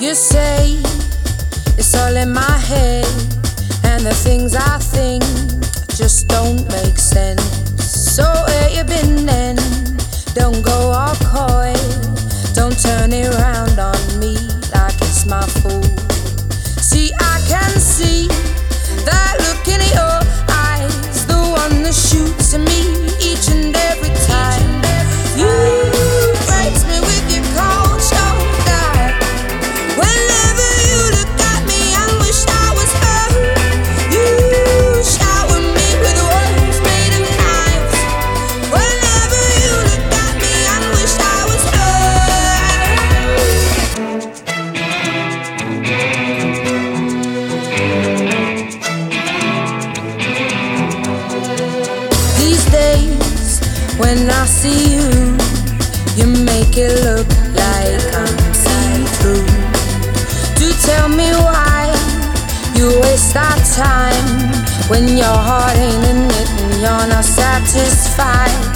You say it's all in my head, and the things I think just don't make sense. So where you been then? Don't go all coy, don't turn it round on me like it's my fault. See, I can see that look in your eyes, the one that shoots at me each and every time. You breaks me with your cold shoulder. Whenever you look at me, I wish I was her. You shower me with words made of knives. Whenever you look at me, I wish I was her. These days, when I see you, you make it look like I'm see-through. Do tell me why you waste our time when your heart ain't in it and you're not satisfied.